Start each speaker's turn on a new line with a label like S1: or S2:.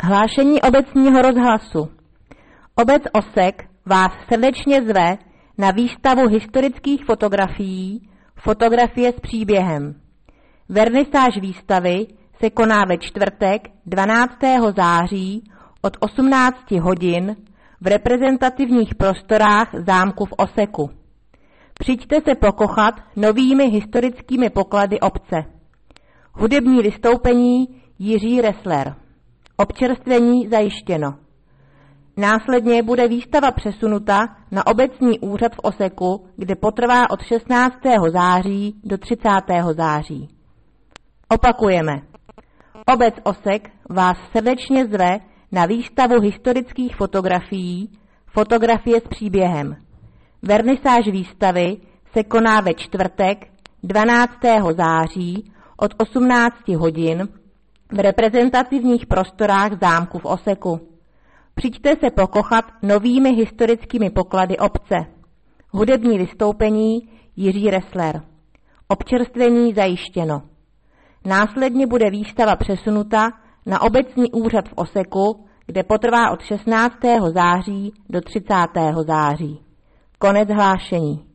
S1: Hlášení obecního rozhlasu. Obec Osek vás srdečně zve na výstavu historických fotografií Fotografie s příběhem. Vernisáž výstavy se koná ve čtvrtek 12. září od 18 hodin v reprezentativních prostorách zámku v Oseku. Přijďte se pokochat novými historickými poklady obce. Hudební vystoupení Jiří Ressler. Občerstvení zajištěno. Následně bude výstava přesunuta na obecní úřad v Oseku, kde potrvá od 16. září do 30. září. Opakujeme. Obec Osek vás srdečně zve na výstavu historických fotografií Fotografie s příběhem. Vernisáž výstavy se koná ve čtvrtek 12. září od 18 hodin v reprezentativních prostorách zámku v Oseku. Přijďte se pokochat novými historickými poklady obce. Hudební vystoupení Jiří Ressler. Občerstvení zajištěno. Následně bude výstava přesunuta na obecní úřad v Oseku, kde potrvá od 16. září do 30. září. Konec hlášení.